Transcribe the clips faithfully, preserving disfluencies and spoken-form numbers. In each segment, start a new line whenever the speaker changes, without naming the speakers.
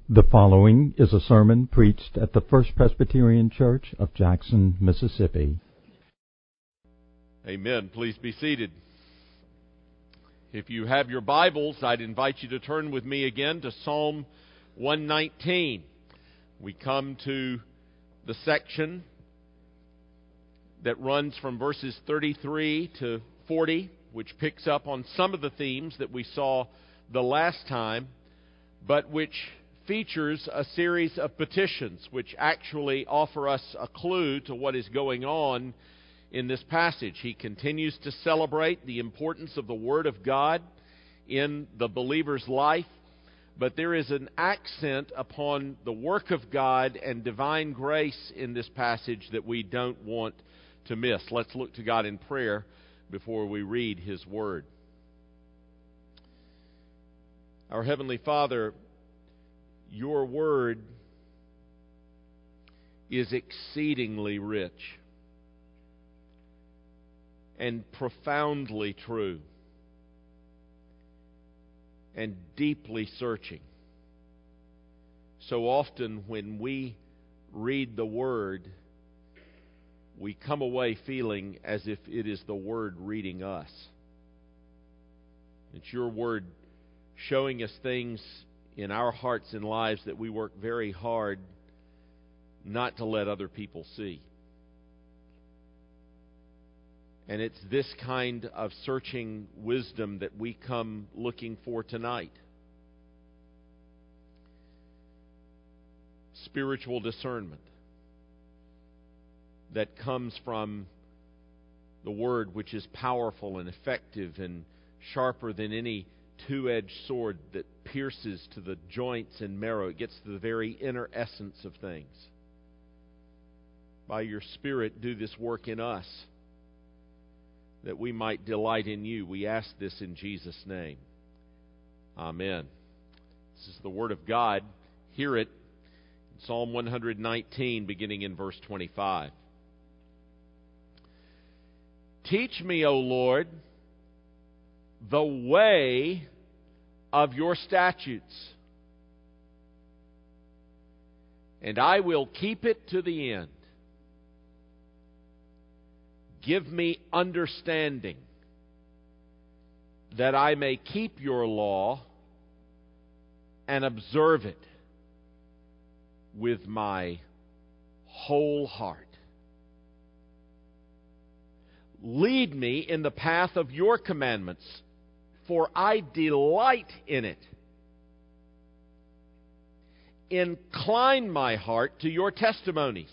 The following is a sermon preached at the First Presbyterian Church of Jackson, Mississippi.
Amen. Please be seated. If you have your Bibles, I'd invite you to turn with me again to Psalm one nineteen. We come to the section that runs from verses thirty-three to forty, which picks up on some of the themes that we saw the last time, but which features a series of petitions which actually offer us a clue to what is going on in this passage. He continues to celebrate the importance of the Word of God in the believer's life, but there is an accent upon the work of God and divine grace in this passage that we don't want to miss. Let's look to God in prayer before we read His Word. Our Heavenly Father, Your Word is exceedingly rich and profoundly true and deeply searching. So often when we read the Word, we come away feeling as if it is the Word reading us. It's Your Word showing us things in our hearts and lives that we work very hard not to let other people see. And it's this kind of searching wisdom that we come looking for tonight. Spiritual discernment that comes from the Word, which is powerful and effective and sharper than any two-edged sword that pierces to the joints and marrow. It gets to the very inner essence of things. By Your Spirit, do this work in us, that we might delight in You. We ask this in Jesus' name. Amen. This is the Word of God. Hear it in Psalm one nineteen, beginning in verse twenty-five. Teach me, O Lord, the way of Your statutes, and I will keep it to the end. Give me understanding, that I may keep Your law and observe it with my whole heart. Lead me in the path of Your commandments, for I delight in it. Incline my heart to Your testimonies,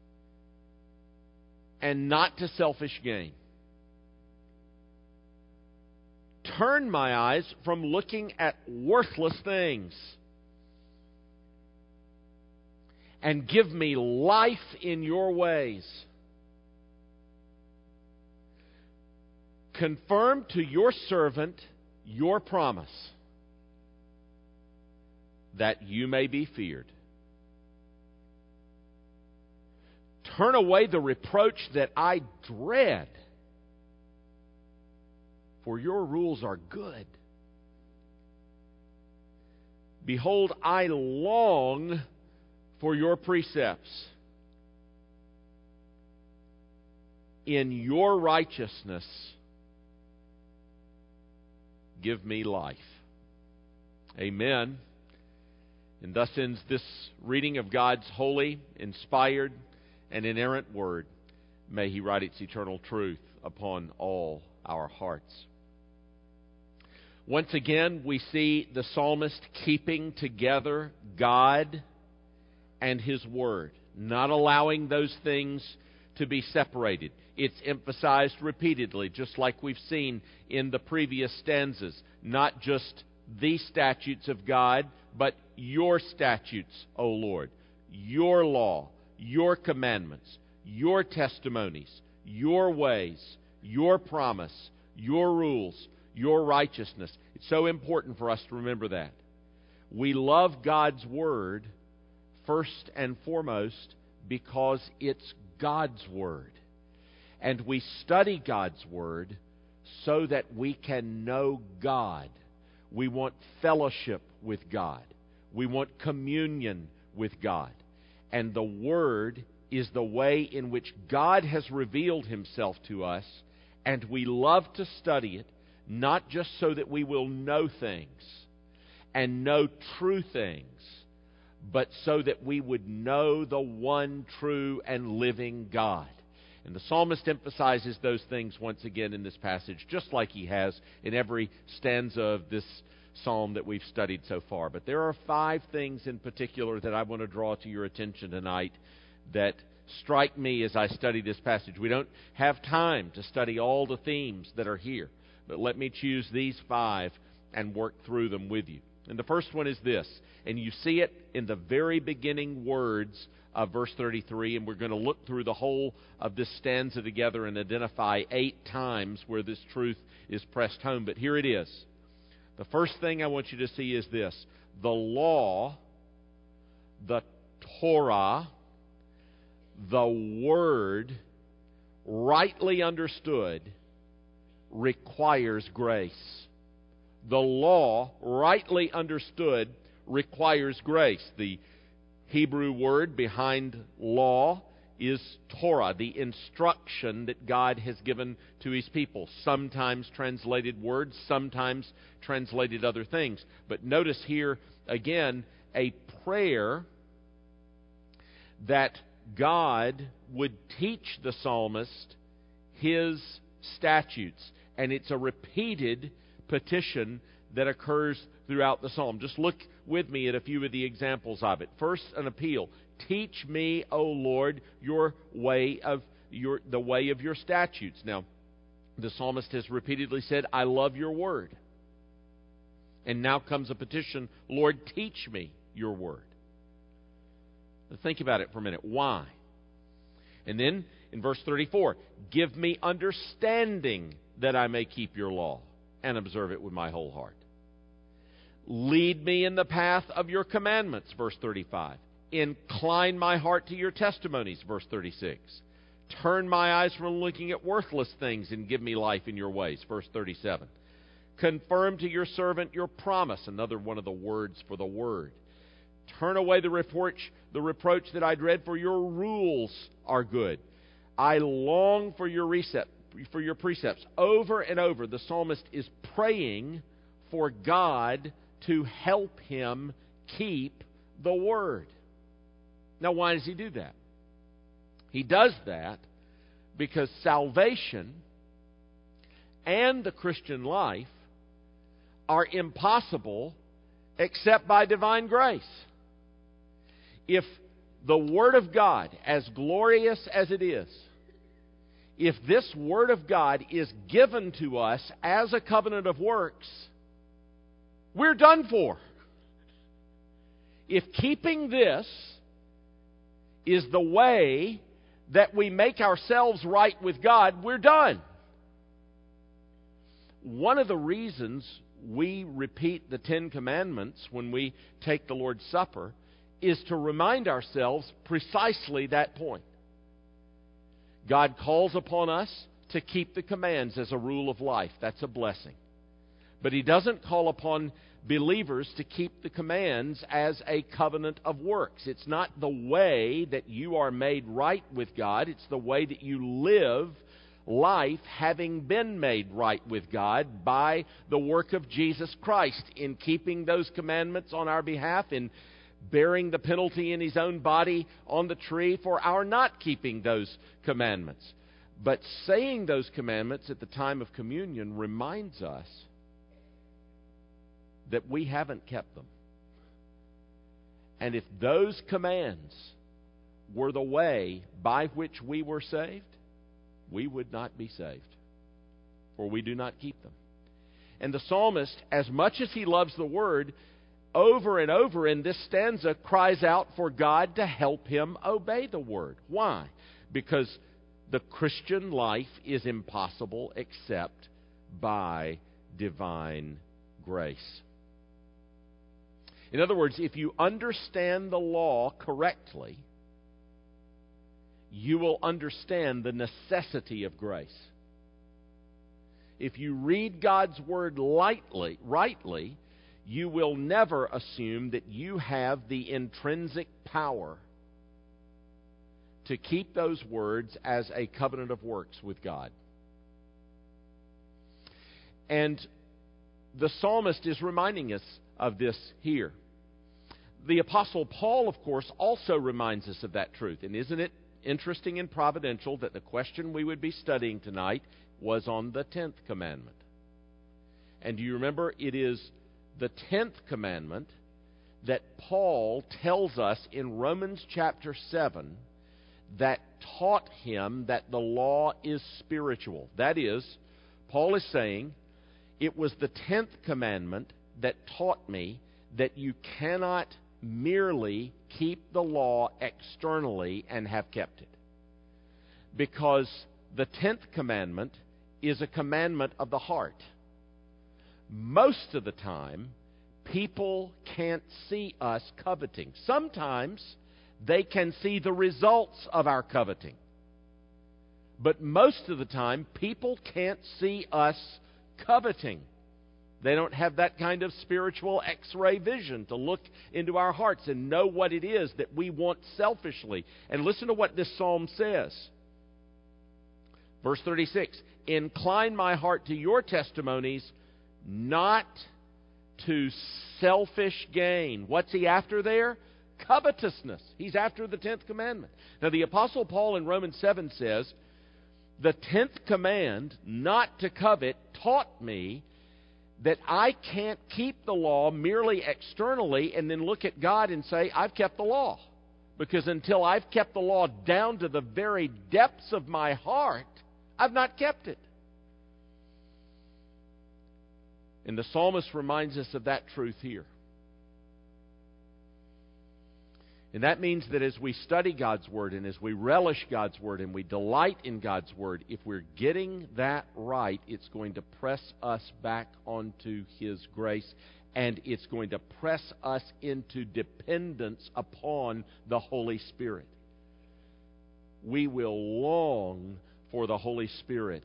and not to selfish gain. Turn my eyes from looking at worthless things, and give me life in Your ways. Confirm to Your servant Your promise, that You may be feared. Turn away the reproach that I dread, for Your rules are good. Behold, I long for Your precepts. In Your righteousness, give me life. Amen. And thus ends this reading of God's holy, inspired, and inerrant Word. May He write its eternal truth upon all our hearts. Once again, we see the psalmist keeping together God and His Word, not allowing those things to be separated. It's emphasized repeatedly, just like we've seen in the previous stanzas. Not just the statutes of God, but Your statutes, O Lord. Your law, Your commandments, Your testimonies, Your ways, Your promise, Your rules, Your righteousness. It's so important for us to remember that. We love God's Word first and foremost because it's God's Word. And we study God's Word so that we can know God. We want fellowship with God. We want communion with God. And the Word is the way in which God has revealed Himself to us, and we love to study it, not just so that we will know things and know true things, but so that we would know the one true and living God. And the psalmist emphasizes those things once again in this passage, just like he has in every stanza of this psalm that we've studied so far. But there are five things in particular that I want to draw to your attention tonight that strike me as I study this passage. We don't have time to study all the themes that are here, but let me choose these five and work through them with you. And the first one is this, and you see it in the very beginning words of verse thirty-three, and we're going to look through the whole of this stanza together and identify eight times where this truth is pressed home. But here it is. The first thing I want you to see is this: the law, the Torah, the Word, rightly understood, requires grace. The law, rightly understood, requires grace. The Hebrew word behind law is Torah, the instruction that God has given to His people. Sometimes translated words, sometimes translated other things. But notice here, again, a prayer that God would teach the psalmist His statutes. And it's a repeated petition that occurs throughout the psalm. Just look with me at a few of the examples of it. First, an appeal. Teach me, O Lord, your way of your the way of your statutes. Now, the psalmist has repeatedly said, I love your word. And now comes a petition, Lord, teach me your word. Now, think about it for a minute. Why? And then in verse thirty-four, give me understanding that I may keep your law and observe it with my whole heart. Lead me in the path of your commandments, verse thirty-five. Incline my heart to your testimonies, verse thirty-six. Turn my eyes from looking at worthless things and give me life in your ways, verse thirty-seven. Confirm to your servant your promise, another one of the words for the word. Turn away the reproach, the reproach that I dread, for your rules are good. I long for your recept, for your precepts. Over and over, the psalmist is praying for God to help him keep the word. Now, why does he do that? He does that because salvation and the Christian life are impossible except by divine grace. If the Word of God, as glorious as it is, if this Word of God is given to us as a covenant of works, we're done for. If keeping this is the way that we make ourselves right with God, we're done. One of the reasons we repeat the Ten Commandments when we take the Lord's Supper is to remind ourselves precisely that point. God calls upon us to keep the commands as a rule of life. That's a blessing. But He doesn't call upon believers to keep the commands as a covenant of works. It's not the way that you are made right with God. It's the way that you live life having been made right with God by the work of Jesus Christ in keeping those commandments on our behalf, in bearing the penalty in His own body on the tree for our not keeping those commandments. But saying those commandments at the time of communion reminds us that we haven't kept them. And if those commands were the way by which we were saved, we would not be saved, for we do not keep them. And the psalmist, as much as he loves the Word, over and over in this stanza cries out for God to help him obey the Word. Why? Because the Christian life is impossible except by divine grace. In other words, if you understand the law correctly, you will understand the necessity of grace. If you read God's Word lightly, rightly, you will never assume that you have the intrinsic power to keep those words as a covenant of works with God. And the psalmist is reminding us of this here. The Apostle Paul, of course, also reminds us of that truth. And isn't it interesting and providential that the question we would be studying tonight was on the tenth commandment? And do you remember, it is the tenth commandment that Paul tells us in Romans chapter seven that taught him that the law is spiritual. That is, Paul is saying, it was the tenth commandment that taught me that you cannot merely keep the law externally and have kept it. Because the tenth commandment is a commandment of the heart. Most of the time, people can't see us coveting. Sometimes they can see the results of our coveting. But most of the time, people can't see us coveting. They don't have that kind of spiritual X-ray vision to look into our hearts and know what it is that we want selfishly. And listen to what this psalm says. Verse thirty-six, incline my heart to your testimonies, not to selfish gain. What's he after there? Covetousness. He's after the tenth commandment. Now the Apostle Paul in Romans seven says, the tenth command, not to covet, taught me that I can't keep the law merely externally and then look at God and say, I've kept the law. Because until I've kept the law down to the very depths of my heart, I've not kept it. And the psalmist reminds us of that truth here. And that means that as we study God's Word and as we relish God's Word and we delight in God's Word, if we're getting that right, it's going to press us back onto His grace, and it's going to press us into dependence upon the Holy Spirit. We will long for the Holy Spirit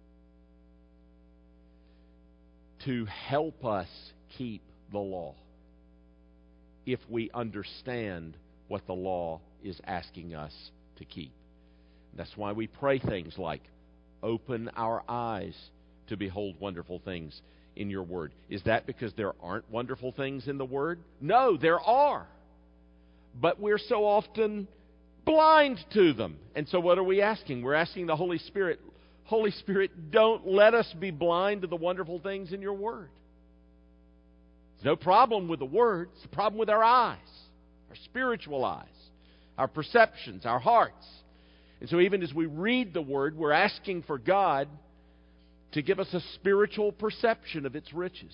to help us keep the law if we understand what the law is asking us to keep. That's why we pray things like, open our eyes to behold wonderful things in your Word. Is that because there aren't wonderful things in the Word? No, there are. But we're so often blind to them. And so what are we asking? We're asking the Holy Spirit, Holy Spirit, don't let us be blind to the wonderful things in your Word. There's no problem with the Word. It's a problem with our eyes. Our spiritual eyes, our perceptions, our hearts. And so even as we read the Word, we're asking for God to give us a spiritual perception of its riches.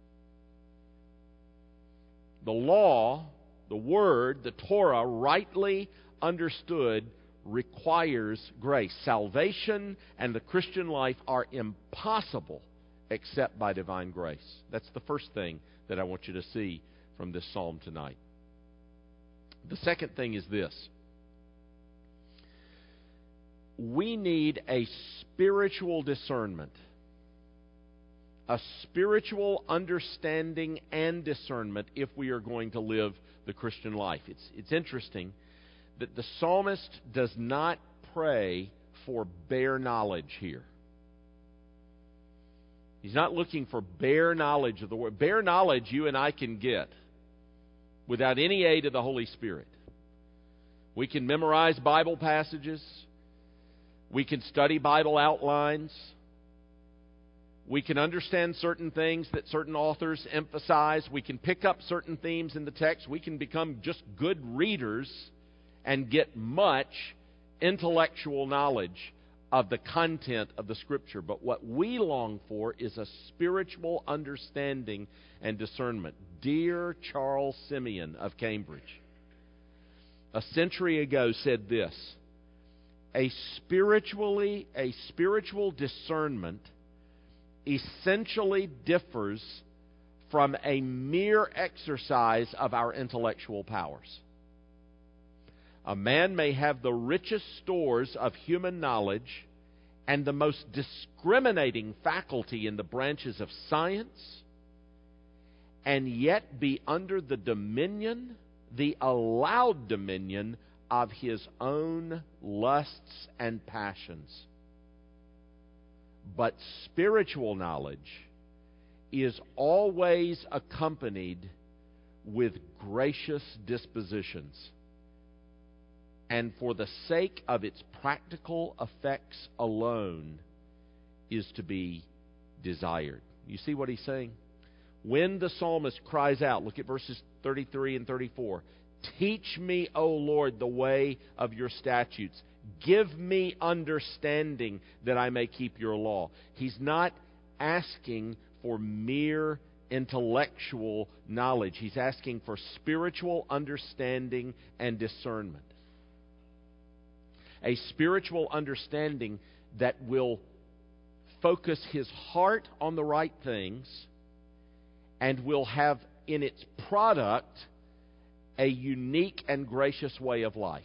The law, the Word, the Torah, rightly understood, requires grace. Salvation and the Christian life are impossible except by divine grace. That's the first thing that I want you to see from this psalm tonight. The second thing is this. We need a spiritual discernment, a spiritual understanding and discernment if we are going to live the Christian life. It's, it's interesting that the psalmist does not pray for bare knowledge here. He's not looking for bare knowledge of the Word. Bare knowledge you and I can get without any aid of the Holy Spirit. We can memorize Bible passages. We can study Bible outlines. We can understand certain things that certain authors emphasize. We can pick up certain themes in the text. We can become just good readers and get much intellectual knowledge of the content of the Scripture. But what we long for is a spiritual understanding and discernment. Dear Charles Simeon of Cambridge, a century ago said this: a spiritually a spiritual discernment essentially differs from a mere exercise of our intellectual powers. A man may have the richest stores of human knowledge and the most discriminating faculty in the branches of science, and yet be under the dominion, the allowed dominion of his own lusts and passions. But spiritual knowledge is always accompanied with gracious dispositions, and for the sake of its practical effects alone is to be desired. You see what he's saying? When the psalmist cries out, look at verses thirty-three and thirty-four, "Teach me, O Lord, the way of your statutes. Give me understanding that I may keep your law." He's not asking for mere intellectual knowledge. He's asking for spiritual understanding and discernment. A spiritual understanding that will focus his heart on the right things and will have in its product a unique and gracious way of life.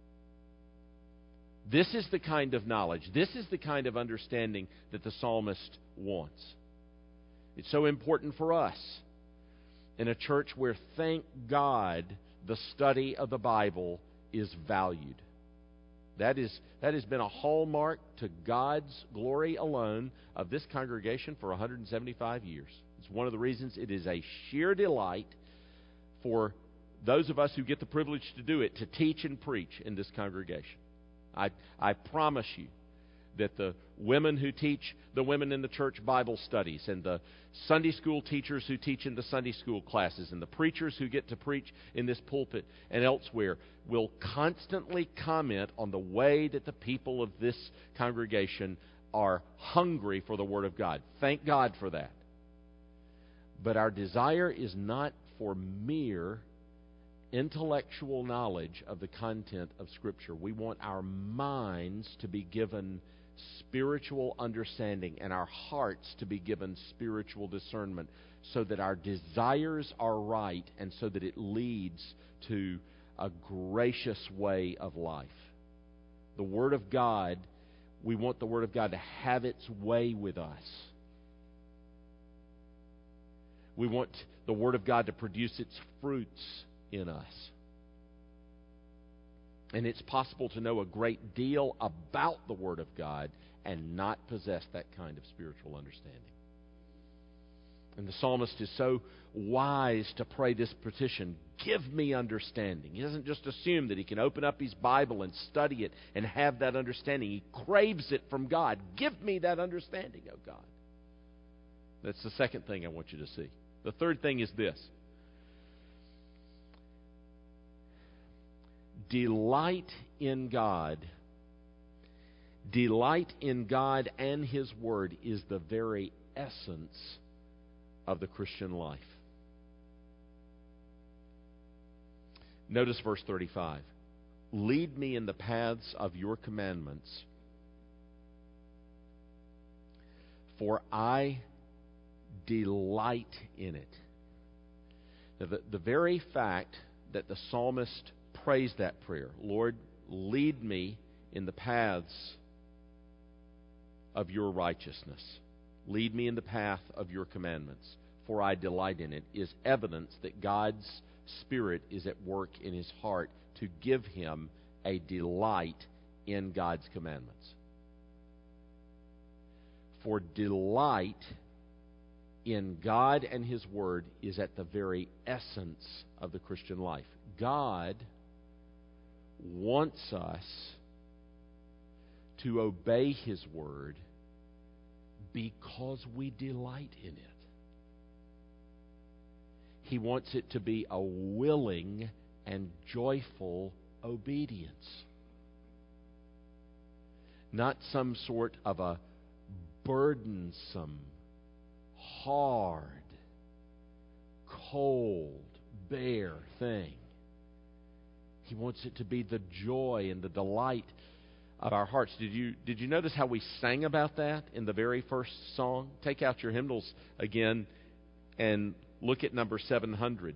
This is the kind of knowledge, this is the kind of understanding that the psalmist wants. It's so important for us in a church where, thank God, the study of the Bible is valued. That is, that has been a hallmark to God's glory alone of this congregation for one hundred seventy-five years. It's one of the reasons it is a sheer delight for those of us who get the privilege to do it to teach and preach in this congregation. I, I promise you that the women who teach the women in the church Bible studies, and the Sunday school teachers who teach in the Sunday school classes, and the preachers who get to preach in this pulpit and elsewhere will constantly comment on the way that the people of this congregation are hungry for the Word of God. Thank God for that. But our desire is not for mere intellectual knowledge of the content of Scripture. We want our minds to be given spiritual understanding and our hearts to be given spiritual discernment, so that our desires are right and so that it leads to a gracious way of life. The Word of God, we want the Word of God to have its way with us. We want the Word of God to produce its fruits in us. And it's possible to know a great deal about the Word of God and not possess that kind of spiritual understanding. And the psalmist is so wise to pray this petition, "Give me understanding." He doesn't just assume that he can open up his Bible and study it and have that understanding. He craves it from God. Give me that understanding, oh God. That's the second thing I want you to see. The third thing is this: delight in God. Delight in God and His Word is the very essence of the Christian life. Notice verse thirty-five. "Lead me in the paths of your commandments, for I delight in it." Now, the, the very fact that the psalmist prays that prayer, "Lord, lead me in the paths of your righteousness. Lead me in the path of your commandments, for I delight in it," is evidence that God's Spirit is at work in his heart to give him a delight in God's commandments. For delight in God and His Word is at the very essence of the Christian life. God wants us to obey His Word because we delight in it. He wants it to be a willing and joyful obedience, not some sort of a burdensome, hard, cold, bare thing. He wants it to be the joy and the delight of our hearts. Did you did you notice how we sang about that in the very first song? Take out your hymnals again and look at number seven hundred.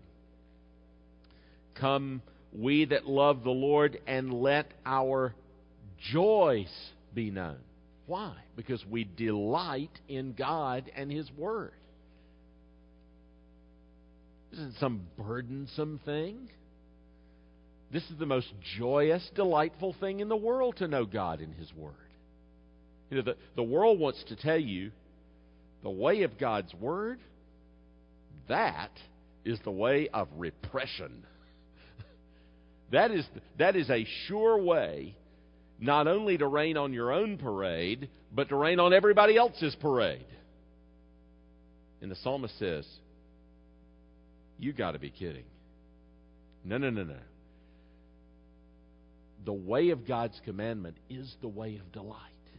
"Come, we that love the Lord, and let our joys be known." Why? Because we delight in God and His Word. This isn't some burdensome thing. This is the most joyous, delightful thing in the world to know God and His Word. You know, the, the world wants to tell you the way of God's Word, that is the way of repression. That is, that is a sure way not only to rain on your own parade, but to rain on everybody else's parade. And the psalmist says, you got to be kidding. No, no, no, no. The way of God's commandment is the way of delight.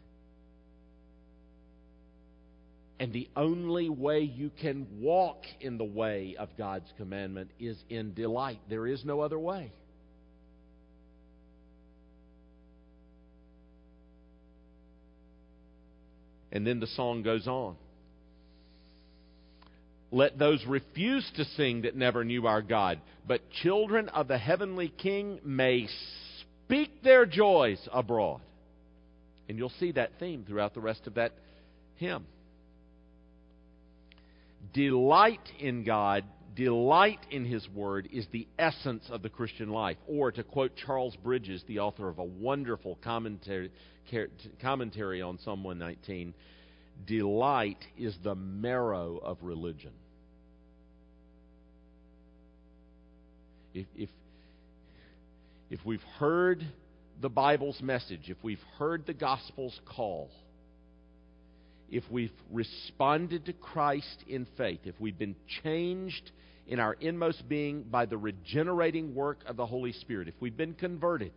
And the only way you can walk in the way of God's commandment is in delight. There is no other way. And then the song goes on. Let those refuse to sing that never knew our God, but children of the heavenly King may speak their joys abroad. And you'll see that theme throughout the rest of that hymn. Delight in God, delight in His Word is the essence of the Christian life. Or to quote Charles Bridges, the author of a wonderful commentary, commentary on Psalm one nineteen, delight is the marrow of religion. If, if, if we've heard the Bible's message, if we've heard the gospel's call, if we've responded to Christ in faith, if we've been changed in our inmost being by the regenerating work of the Holy Spirit, if we've been converted,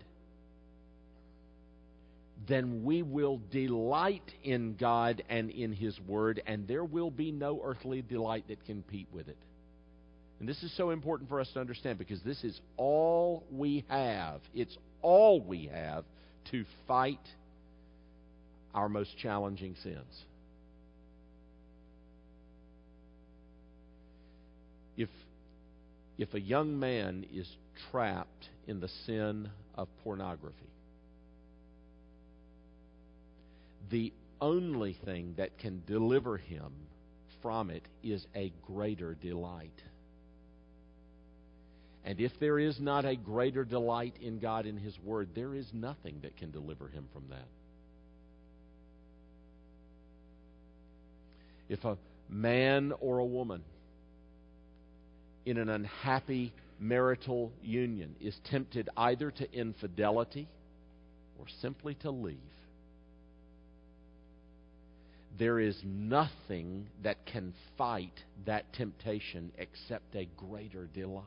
then we will delight in God and in His Word, and there will be no earthly delight that can compete with it. And this is so important for us to understand, because this is all we have. It's all we have to fight our most challenging sins. If, if a young man is trapped in the sin of pornography, the only thing that can deliver him from it is a greater delight. And if there is not a greater delight in God and His Word, there is nothing that can deliver him from that. If a man or a woman in an unhappy marital union is tempted either to infidelity or simply to leave, there is nothing that can fight that temptation except a greater delight.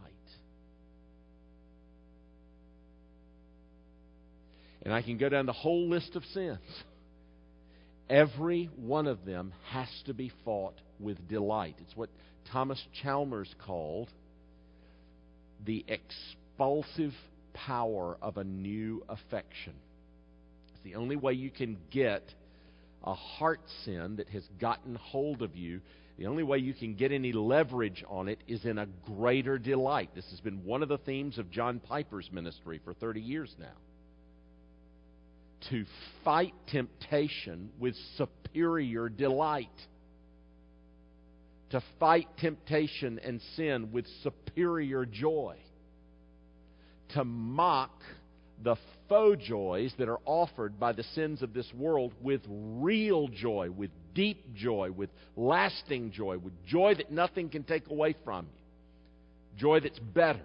And I can go down the whole list of sins. Every one of them has to be fought with delight. It's what Thomas Chalmers called the expulsive power of a new affection. It's the only way you can get a heart sin that has gotten hold of you. The only way you can get any leverage on it is in a greater delight. This has been one of the themes of John Piper's ministry for thirty years now. To fight temptation with superior delight. To fight temptation and sin with superior joy. To mock the faux joys that are offered by the sins of this world with real joy, with deep joy, with lasting joy, with joy that nothing can take away from you. Joy that's better.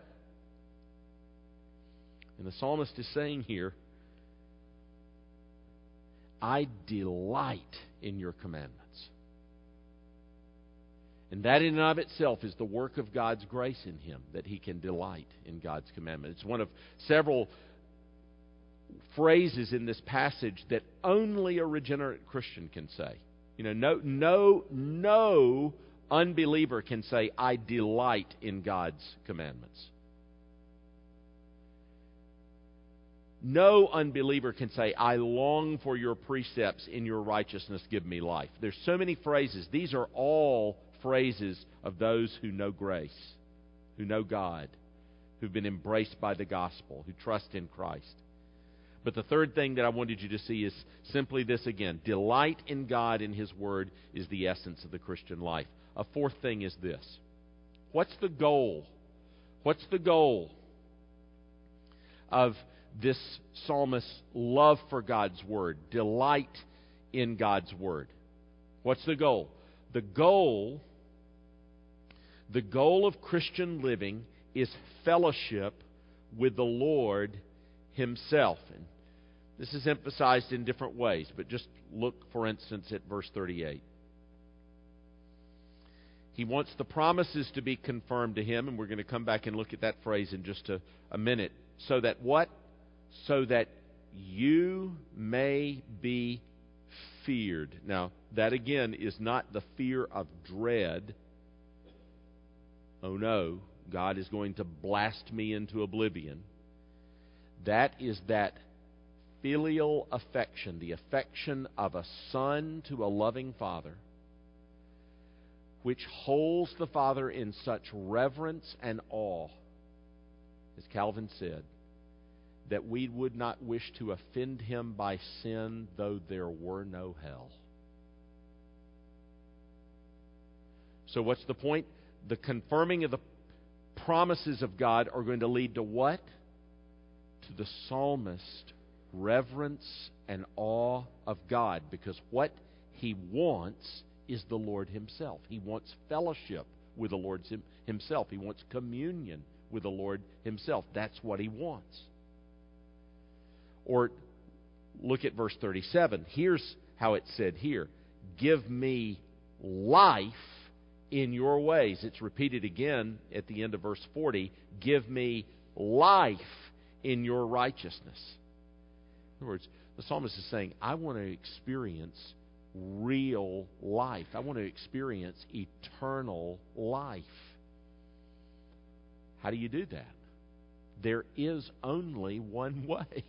And the psalmist is saying here, I delight in your commandments. And that in and of itself is the work of God's grace in him, that he can delight in God's commandment. It's one of several phrases in this passage that only a regenerate Christian can say. You know, no, no, no unbeliever can say, I delight in God's commandments. No unbeliever can say, I long for your precepts, in your righteousness give me life. There's so many phrases. These are all phrases of those who know grace, who know God, who've been embraced by the gospel, who trust in Christ. But the third thing that I wanted you to see is simply this again. Delight in God and His Word is the essence of the Christian life. A fourth thing is this. What's the goal? What's the goal of this psalmist's love for God's Word, delight in God's Word? What's the goal? The goal, the goal of Christian living is fellowship with the Lord Himself. And this is emphasized in different ways, but just look, for instance, at verse thirty-eight. He wants the promises to be confirmed to him, and we're going to come back and look at that phrase in just a, a minute. So that what? So that you may be feared. Now, that again is not the fear of dread. Oh no, God is going to blast me into oblivion. That is that filial affection, the affection of a son to a loving father, which holds the Father in such reverence and awe, as Calvin said, that we would not wish to offend Him by sin, though there were no hell. So what's the point? The confirming of the promises of God are going to lead to what? To the psalmist reverence and awe of God, because what he wants is the Lord Himself. He wants fellowship with the Lord Himself. He wants communion with the Lord Himself. That's what he wants. Or look at verse thirty-seven. Here's how it's said here. Give me life in your ways. It's repeated again at the end of verse forty. Give me life in your righteousness. In other words, the psalmist is saying, I want to experience real life. I want to experience eternal life. How do you do that? There is only one way.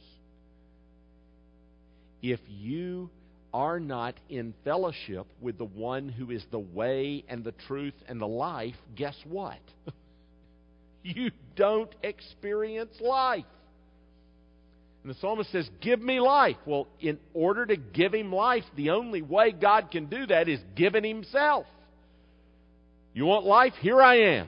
If you are not in fellowship with the one who is the way and the truth and the life, guess what? You don't experience life. And the psalmist says, give me life. Well, in order to give him life, the only way God can do that is given Himself. You want life? Here I am.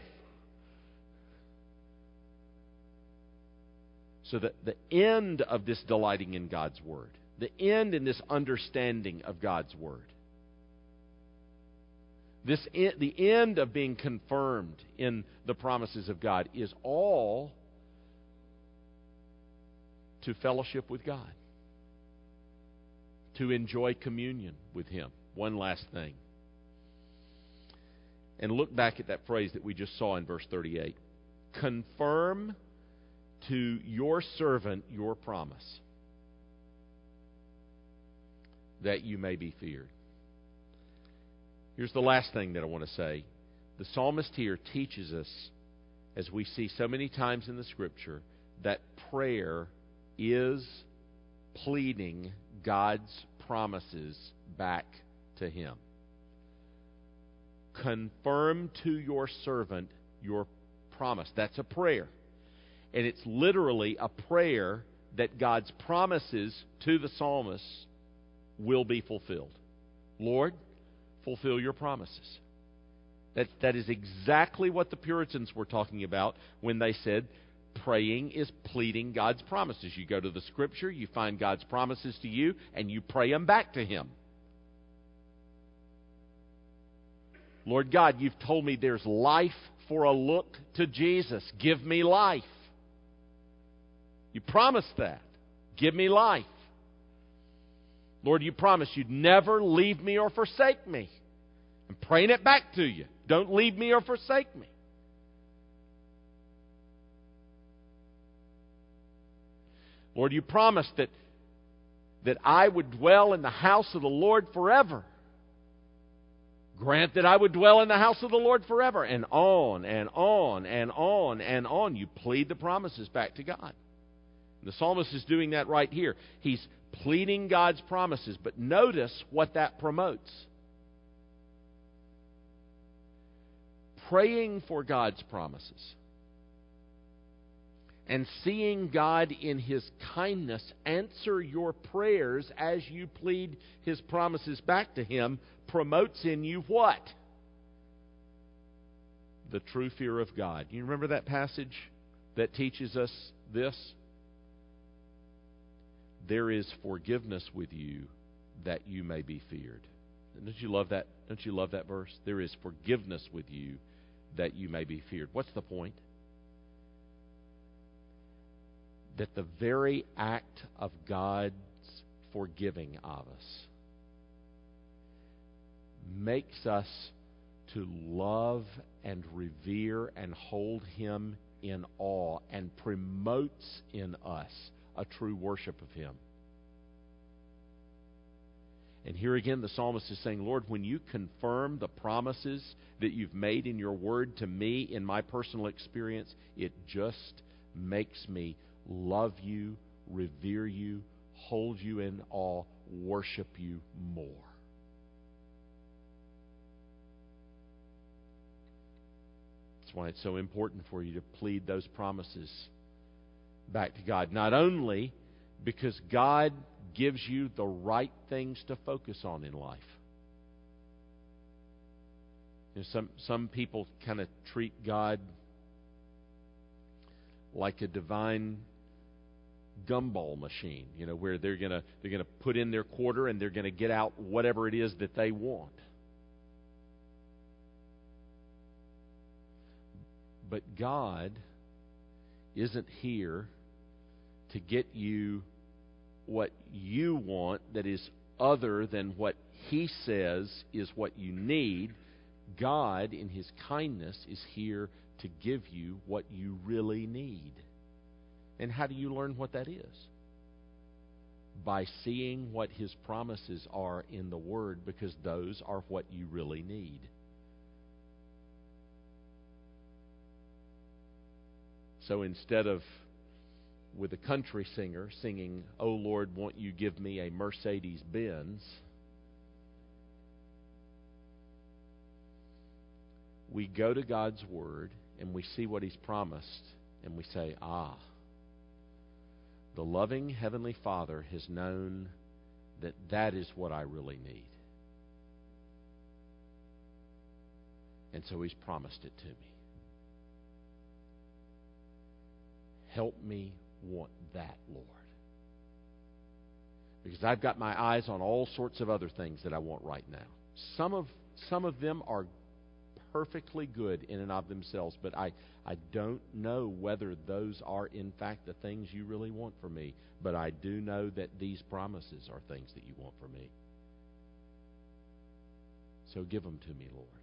So that the end of this delighting in God's Word, the end in this understanding of God's Word, this the end of being confirmed in the promises of God is all to fellowship with God, to enjoy communion with Him. One last thing. And look back at that phrase that we just saw in verse thirty-eight. Confirm to your servant your promise, that you may be feared. Here's the last thing that I want to say. The psalmist here teaches us, as we see so many times in the Scripture, that prayer is pleading God's promises back to Him. Confirm to your servant your promise. That's a prayer. And it's literally a prayer that God's promises to the psalmist will be fulfilled. Lord, fulfill your promises. That, that is exactly what the Puritans were talking about when they said praying is pleading God's promises. You go to the Scripture, you find God's promises to you, and you pray them back to Him. Lord God, you've told me there's life for a look to Jesus. Give me life. You promised that. Give me life. Lord, you promised you'd never leave me or forsake me. I'm praying it back to you. Don't leave me or forsake me. Lord, you promised that, that I would dwell in the house of the Lord forever. Grant that I would dwell in the house of the Lord forever. And on and on and on and on. You plead the promises back to God. The psalmist is doing that right here. He's pleading God's promises. But notice what that promotes. Praying for God's promises and seeing God in His kindness answer your prayers as you plead His promises back to Him promotes in you what? the true fear of God. You remember that passage that teaches us this? There is forgiveness with you that you may be feared. Don't you love that? Don't you love that verse? There is forgiveness with you that you may be feared. What's the point? That the very act of God's forgiving of us makes us to love and revere and hold Him in awe and promotes in us a true worship of Him. And here again the psalmist is saying, Lord, when you confirm the promises that you've made in your word to me in my personal experience, it just makes me love you, revere you, hold you in awe, worship you more. That's why it's so important for you to plead those promises back to God. Not only because God gives you the right things to focus on in life. You know, some some people kind of treat God like a divine gumball machine, you know, where they're gonna they're gonna put in their quarter and they're gonna get out whatever it is that they want. But God isn't here to get you what you want that is other than what He says is what you need. God, in His kindness, is here to give you what you really need. And how do you learn what that is? By seeing what His promises are in the Word, because those are what you really need. So instead of with a country singer singing, "Oh Lord, won't you give me a Mercedes-Benz?" we go to God's Word and we see what He's promised and we say, ah, the loving Heavenly Father has known that that is what I really need. And so He's promised it to me. Help me want that, Lord. Because I've got my eyes on all sorts of other things that I want right now. Some of some of them are perfectly good in and of themselves, but I, I don't know whether those are in fact the things you really want for me. But I do know that these promises are things that you want for me. So give them to me, Lord.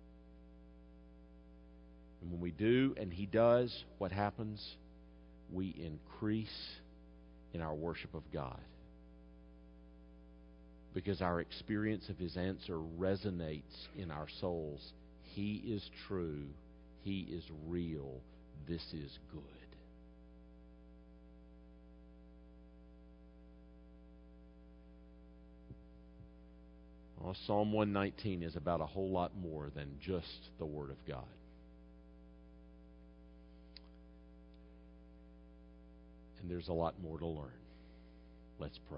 And when we do, and He does, what happens? We increase in our worship of God. Because our experience of His answer resonates in our souls. He is true. He is real. This is good. Well, Psalm one nineteen is about a whole lot more than just the Word of God. And there's a lot more to learn. Let's pray.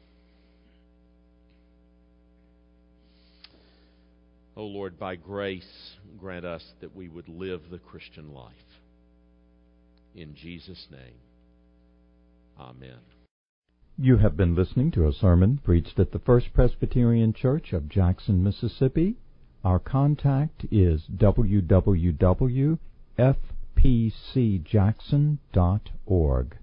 Oh Lord, by grace, grant us that we would live the Christian life. In Jesus' name, amen.
You have been listening to a sermon preached at the First Presbyterian Church of Jackson, Mississippi. Our contact is w w w dot f p c jackson dot org.